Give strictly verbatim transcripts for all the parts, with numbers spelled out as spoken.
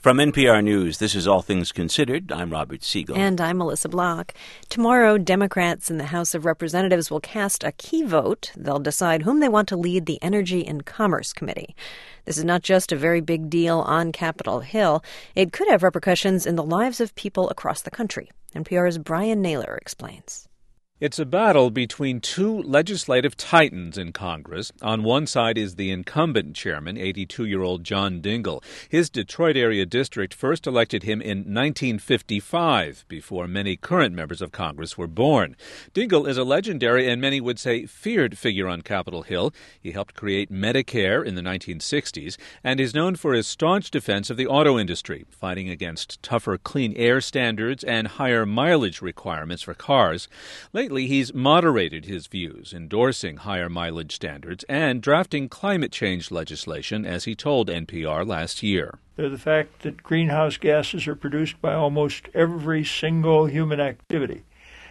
From N P R News, this is All Things Considered. I'm Robert Siegel. And I'm Melissa Block. Tomorrow, Democrats in the House of Representatives will cast a key vote. They'll decide whom they want to lead the Energy and Commerce Committee. This is not just a very big deal on Capitol Hill. It could have repercussions in the lives of people across the country. N P R's Brian Naylor explains. It's a battle between two legislative titans in Congress. On one side is the incumbent chairman, eighty-two-year-old John Dingell. His Detroit area district first elected him in nineteen fifty-five, before many current members of Congress were born. Dingell is a legendary and many would say feared figure on Capitol Hill. He helped create Medicare in the nineteen sixties and is known for his staunch defense of the auto industry, fighting against tougher clean air standards and higher mileage requirements for cars. Lately, he's moderated his views, endorsing higher mileage standards and drafting climate change legislation, as he told N P R last year. They're the fact that greenhouse gases are produced by almost every single human activity.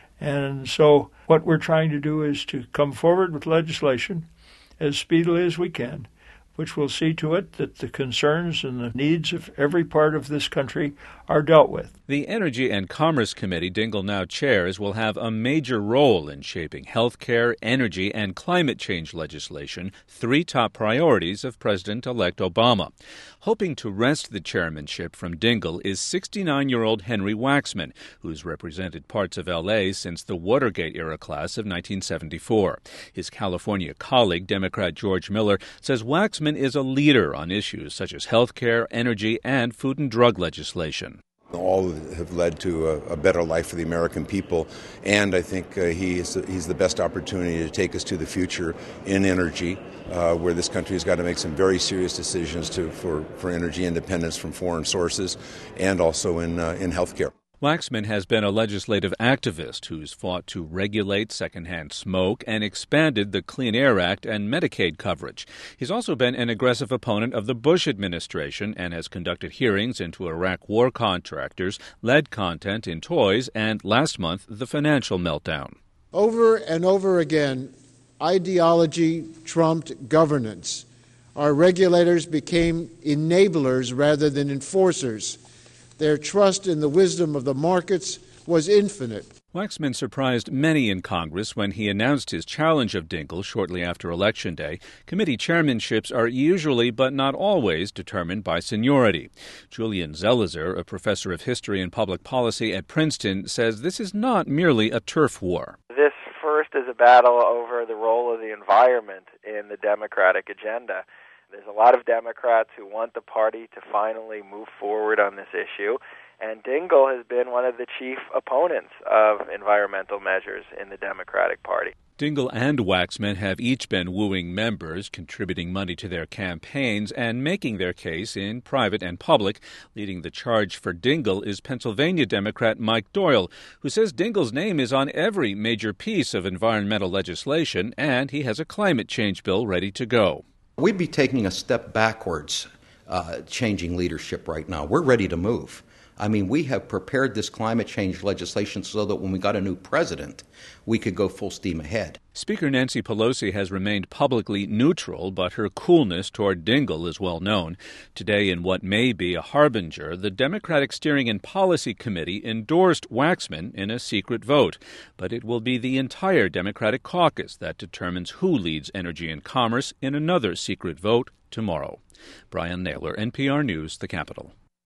And so what we're trying to do is to come forward with legislation as speedily as we can, which will see to it that the concerns and the needs of every part of this country are dealt with. The Energy and Commerce Committee Dingell now chairs will have a major role in shaping health care, energy, and climate change legislation, three top priorities of President-elect Obama. Hoping to wrest the chairmanship from Dingell is sixty-nine-year-old Henry Waxman, who's represented parts of L A since the Watergate-era class of nineteen seventy-four. His California colleague, Democrat George Miller, says Waxman is a leader on issues such as health care, energy, and food and drug legislation. All have led to a, a better life for the American people, and I think uh, he is, he's the best opportunity to take us to the future in energy, uh, where this country has got to make some very serious decisions to, for, for energy independence from foreign sources, and also in, uh, in health care. Waxman has been a legislative activist who's fought to regulate secondhand smoke and expanded the Clean Air Act and Medicaid coverage. He's also been an aggressive opponent of the Bush administration and has conducted hearings into Iraq war contractors, lead content in toys, and last month, the financial meltdown. Over and over again, ideology trumped governance. Our regulators became enablers rather than enforcers. Their trust in the wisdom of the markets was infinite. Waxman surprised many in Congress when he announced his challenge of Dingell shortly after Election Day. Committee chairmanships are usually, but not always, determined by seniority. Julian Zelizer, a professor of history and public policy at Princeton, says this is not merely a turf war. This first is a battle over the role of the environment in the Democratic agenda. There's a lot of Democrats who want the party to finally move forward on this issue, and Dingell has been one of the chief opponents of environmental measures in the Democratic Party. Dingell and Waxman have each been wooing members, contributing money to their campaigns, and making their case in private and public. Leading the charge for Dingell is Pennsylvania Democrat Mike Doyle, who says Dingell's name is on every major piece of environmental legislation, and he has a climate change bill ready to go. We'd be taking a step backwards, uh, changing leadership right now. We're ready to move. I mean, we have prepared this climate change legislation so that when we got a new president, we could go full steam ahead. Speaker Nancy Pelosi has remained publicly neutral, but her coolness toward Dingell is well known. Today, in what may be a harbinger, the Democratic Steering and Policy Committee endorsed Waxman in a secret vote. But it will be the entire Democratic caucus that determines who leads Energy and Commerce in another secret vote tomorrow. Brian Naylor, N P R News, the Capitol.